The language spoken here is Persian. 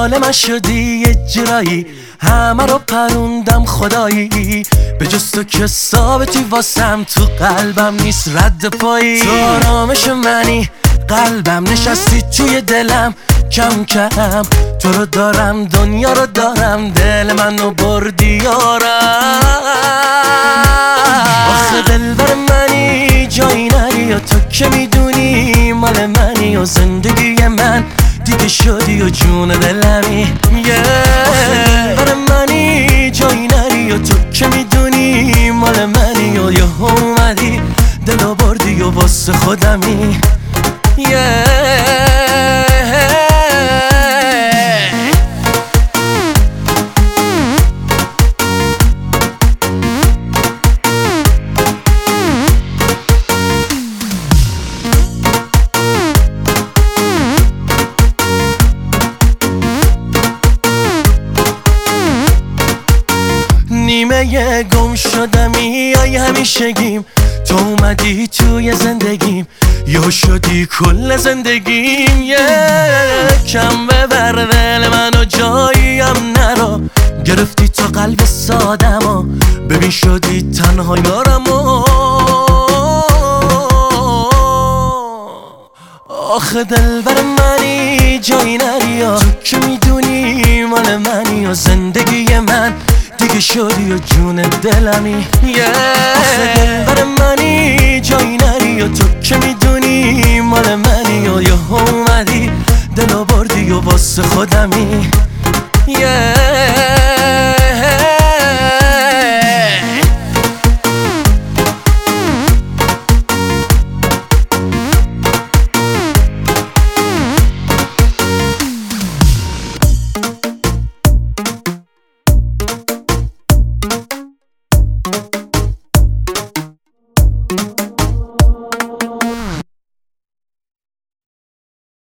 مال من شدی یه جرایی، همه رو پروندم خدایی، به جز تو که ثابتی واسم، تو قلبم نیست رد پایی. تو آرامش منی، قلبم نشستی توی دلم، کم کم تو رو دارم، دنیا رو دارم، دل منو بردی یارم. آخه دلبر منی، جایی نری و تو که میدونی مال منی و زندگی من دیگه شدی و جون دلمی. آخه دلبر منی، جایی نری و تو که میدونی مال منی و یه اومدی دلو بردی و واسه خودمی. نیمه گم شدمی ای همیشگیم، تو اومدی توی زندگیم، یا شدی کل زندگیم. کم ببر دل منو جاییم نرو، گرفتی تو قلب سادمو، ببین شدی تنها یارمو. آخه دلبر منی، جایی نری و تو که میدونی مال منی و زندگی من دیگه شدی و جون دلمی. آخه دلبر منی، جایی نری و تو که میدونی مال منی و یه اومدی دلو بردی و واسه خودمی.